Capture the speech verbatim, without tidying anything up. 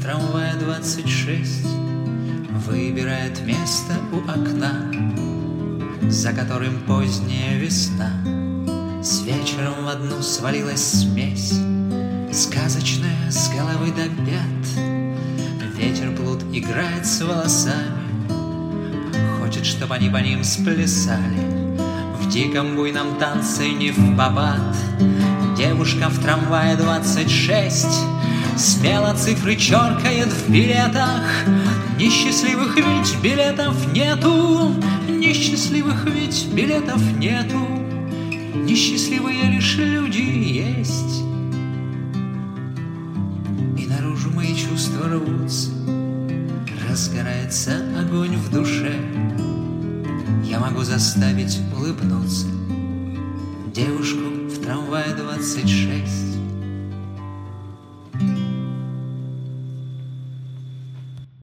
трамвае двадцать шесть выбирает место у окна, за которым поздняя весна. С вечером в одну свалилась смесь, сказочная с головы до пят. Ветер плут играет с волосами, хочет, чтоб они по ним сплясали. В диком буйном танце не впопад девушка в трамвае двадцать шесть смело цифры черкает в билетах. Несчастливых ведь билетов нету, несчастливых ведь билетов нету, несчастливые лишь люди есть. И наружу мои чувства рвутся, разгорается огонь в душе. Я могу заставить улыбнуться девушку в трамвае двадцать шесть.